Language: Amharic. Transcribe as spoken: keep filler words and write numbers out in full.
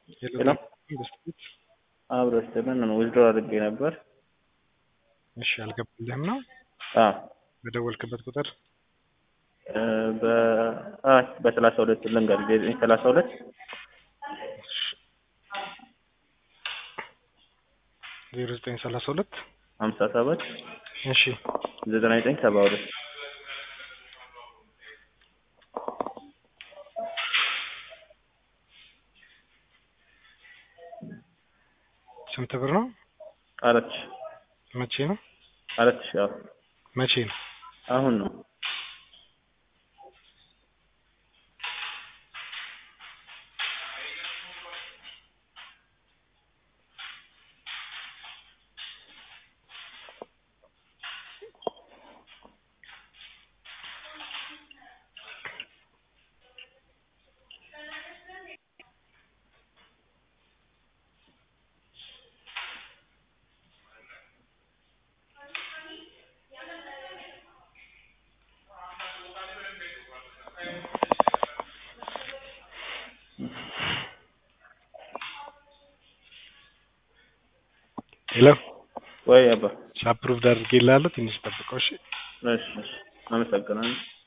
ሄሎ አብሮሽ ተመን ነው ዊዝድሮ አድርጌ ነበር። እሺ አልገባልህም ነው? አዎ በደወልክበት ቁጥር በ አይ በሰላሳ ሁለት ልንገር ሰላሳ ሁለት ዜሮ ዘጠኝ ሰላሳ ሁለት ሀምሳ ሰባት እሺ ዘጠና ዘጠኝ ሰባ ሁለት ስንት ብር ነው? አራት ሺህ መቼ ነው? አራት ሺህ አዎ መቼ ነው? አሁን ነው። ሄሎ ወይ አባ አፕሩቭድ አድርጌልሃለሁ። ትንሽ ጠብቀው። እሺ እሺ እሺ አመሰግናለሁ።